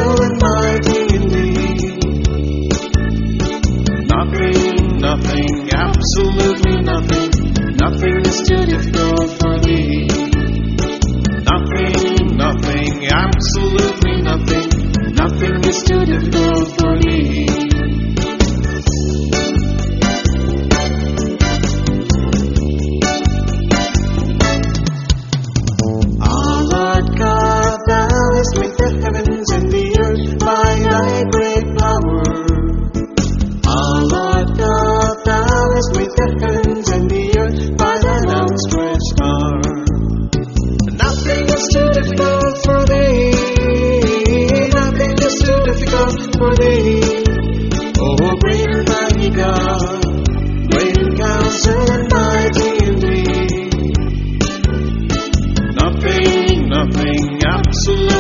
counsel and mighty indeed. Nothing, absolutely nothing. Nothing is too difficult for thee. Nothing, absolutely nothing. Nothing is too difficult for thee. Our Lord God, thou hast made the heavens and the earth by thy great power. Our Lord God, thou hast made the heavens and the earth by thine outstretched arm. Nothing is too difficult for thee. Nothing is too difficult for thee. Oh, great and mighty God, great in counsel and mighty indeed. Nothing, absolutely